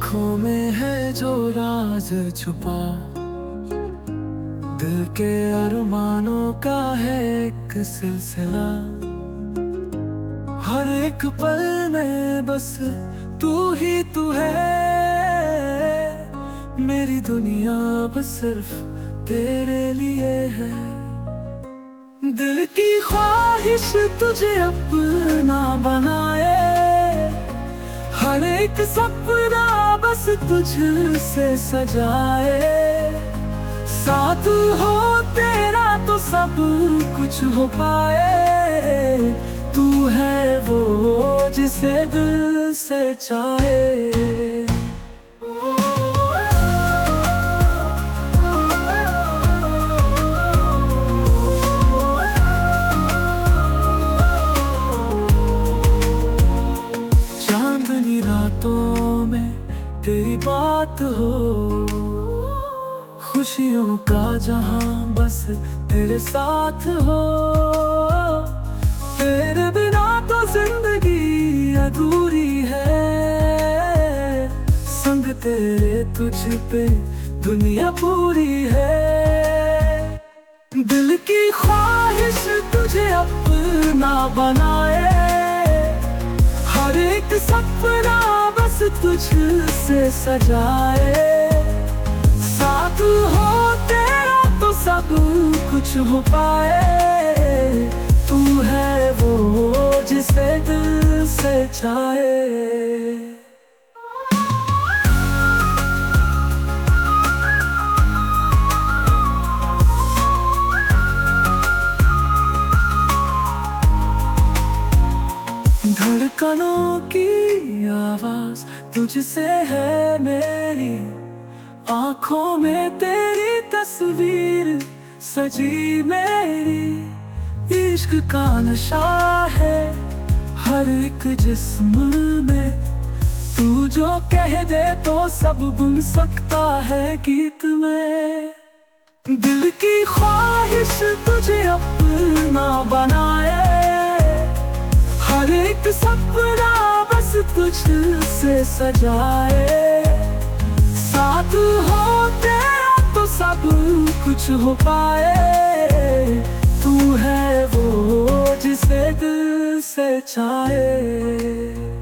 आँखों में है जो राज छुपा, दिल के अरमानों का है एक सिलसिला। हर एक पल में बस तू ही तू है, मेरी दुनिया बस सिर्फ तेरे लिए है। दिल की ख्वाहिश तुझे अपना बनाए, हर एक सपना बस तुझसे सजाए। साथ हो तेरा तो सब कुछ हो पाए, तू है वो जिसे दिल से चाहे। चांदनी रातों में तेरी बात हो, खुशियों का जहां बस तेरे साथ हो। तेरे बिना तो जिंदगी अधूरी है, संग तेरे तुझ पे दुनिया पूरी है। दिल की ख्वाहिश तुझे अपना बनाए, हर एक सपना बस तुझसे सजाए। साथ हो तेरा तो सब कुछ हो पाए, तू है वो जिसे दिल से चाहे। धड़कनों की आवाज तुझसे है मेरी, आँखों में तेरी तस्वीर सजी मेरी। इश्क का नशा है हर एक जिस्म में, तू जो कह दे तो सब बुन सकता है गीत में। दिल की ख्वाहिश तुझे अपना बनाए, हर एक सपना बस तुझसे सजाए। साथ हो तेरा तो सब कुछ हो पाए, तू है वो जिसे दिल से चाहे।